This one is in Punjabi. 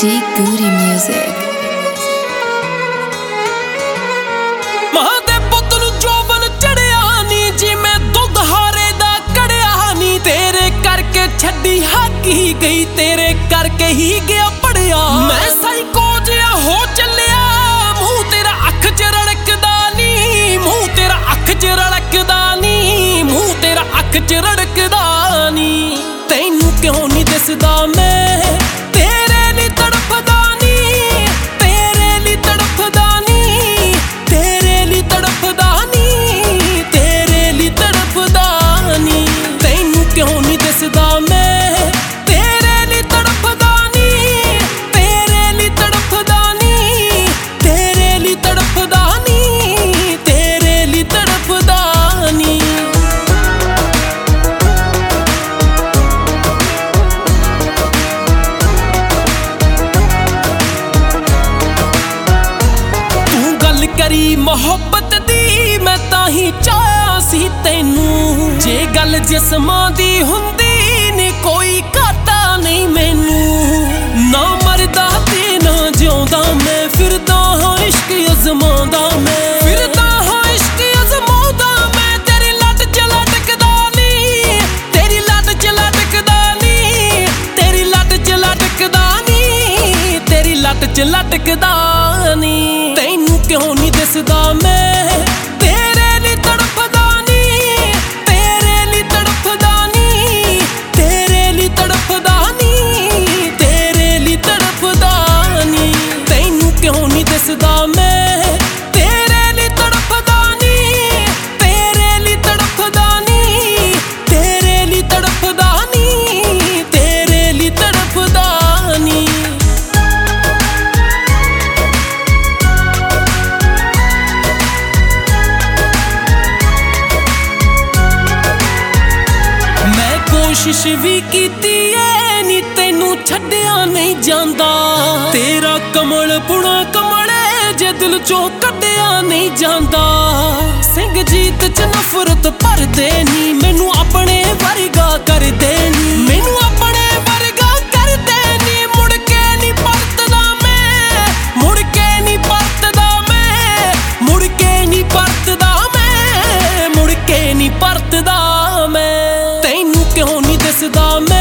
D Goody Music। ਮਾਂ ਦੇ ਪੁੱਤ ਨੂੰ ਜੋਬਨ ਚੜਿਆ ਨੀ ਜਿਵੇਂ ਦੁੱਧ ਹਾਰੇ ਦਾ ਕੜਿਆ ਨੀ। ਤੇਰੇ ਕਰਕੇ ਛੱਡੀ ਹਾਕੀ ਗਈ, ਤੇਰੇ ਕਰਕੇ ਹੀ ਗਿਆ ਪੜਿਆ। ਮੈਂ ਸਾਈਕੋ ਜਿਹਾ ਹੋ ਚੱਲਿਆ, ਮੂੰਹ ਤੇਰਾ ਅੱਖ ਚ ਰੜਕਦਾ ਨੀ, ਮੂੰਹ ਤੇਰਾ ਅੱਖ ਚ ਰੜਕਦਾ ਨੀ, ਮੂੰਹ ਤੇਰਾ ਅੱਖ ਚ ਰੜਕਦਾ ਨੀ। ਤੈਨੂੰ ਕਿਉਂ ਨਹੀਂ ਦਿਸਦਾ ਮੈਂ ਤੇਰੇ ਲਈ ਤੜਫਦਾ ਨੀ, ਤੇਰੇ ਲਈ ਤੜਫਦਾ ਨੀ, ਤੇਰੇ ਲਈ ਤੜਫਦਾ ਨੀ, ਤੇਰੇ ਲਈ ਤੜਫਦਾ ਨੀ। ਤੈਨੂੰ ਕਿਉਂ ਨਹੀਂ ਦਿਸਦਾ ਮੈਂ ਤੇਰੇ ਲਈ ਤੜਫਦਾ ਨੀ, ਤੇਰੇ ਲਈ ਤੜਫਦਾ ਨੀ, ਤੇਰੇ ਲਈ ਤੜਫਦਾ ਨੀ, ਤੇਰੇ ਲਈ ਤੜਫਦਾ ਨੀ। ਕਰੀ ਮੁਹੱਬਤ ਦੀ ਮੈਂ ਤਾਂ ਹੀ ਚਾਹਿਆ ਸੀ ਤੈਨੂੰ। ਜੇ ਗੱਲ ਜਿਸਮਾਂ ਦੀ ਹੁੰਦੀ ਨੀ ਕੋਈ ਘਾਟਾ ਨਹੀਂ ਮੈਨੂੰ। ਨਾ ਮਰਦਾ ਤੇ ਨਾ ਜਿਉਂਦਾ ਮੈਂ ਫਿਰਦਾ ਹਾਂ ਇਸ਼ਕ ਅਜ਼ਮਾਉਂਦਾ, ਮੈਂ ਫਿਰਦਾ ਹਾਂ ਇਸ਼ਕ ਅਜ਼ਮਾਉਂਦਾ। ਮੈਂ ਤੇਰੀ ਲੱਟ ਚ ਲਟਕਦਾ ਨੀ, ਤੇਰੀ ਲੱਟ ਚ ਲਟਕਦਾ ਨੀ, ਤੇਰੀ ਲੱਟ ਚ ਲਟਕਦਾ ਨੀ, ਤੇਰੀ ਲੱਟ ਚ ਲਟਕਦਾ ਨੀ। ਤੈਨੂੰ ਕਿਉਂ ਨਹੀਂ ਦਿਸਦਾ ਮੈਂ ਤੇਰੇ ਲਈ ਤੜਫਦਾ ਨੀ, ਤੇਰੇ ਲਈ ਤੜਫਦਾ ਨੀ, ਤੇਰੇ ਲਈ ਤੜਫਦਾ ਨੀ, ਤੇਰੇ ਲਈ ਤੜਫਦਾ ਨੀ। ਤੈਨੂੰ ਕਿਉਂ ਨਹੀਂ ਦਿਸਦਾ ਮੈਂ ਤੇਰੇ ਲਈ ਤੜਫਦਾ ਨੀ, ਤੇਰੇ ਲਈ ਤੜਫਦਾ ਨੀ, ਤੇਰੇ ਲਈ ਤੜਫਦਾ ਨੀ, ਤੇਰੇ ਲਈ ਤੜਫਦਾ ਨੀ। ਕੋਸ਼ਿਸ਼ ਵੀ ਕੀਤੀ ਏ ਨੀ ਤੈਨੂੰ ਛੱਡਿਆ ਨਹੀਂ ਜਾਂਦਾ। ਤੇਰਾ ਕਮਲ ਪੁਣਾ ਕਮਲੇ ਜੇ ਦਿਲ ਚੋਂ ਕੱਢਿਆ ਨਹੀਂ ਜਾਂਦਾ। ਸਿੰਘ ਜੀਤ ਚ ਨਫ਼ਰਤ ਭਰਦੇ ਨੀ, ਮੈਨੂੰ ਆਪਣੇ ਵਰਗਾ ਕਰਦੇ ਨੀ, ਮੈਨੂੰ ਆਪਣੇ ਵਰਗਾ ਕਰਦੇ ਨੀ। ਮੁੜ ਕੇ ਨੀ ਪਰਤਦਾ ਮੈਂ, ਮੁੜ ਕੇ ਨੀ ਪਰਤਦਾ ਮੈਂ, ਮੁੜ ਕੇ ਨੀ ਪਰਤਦਾ ਮੈਂ, ਮੁੜ ਕੇ ਨੀ ਪਰਤਦਾ ਮੈਂ। ਤੈਨੂੰ ਕਿਉਂ ਨਹੀਂ ਦਿਸਦਾ ਮੈਂ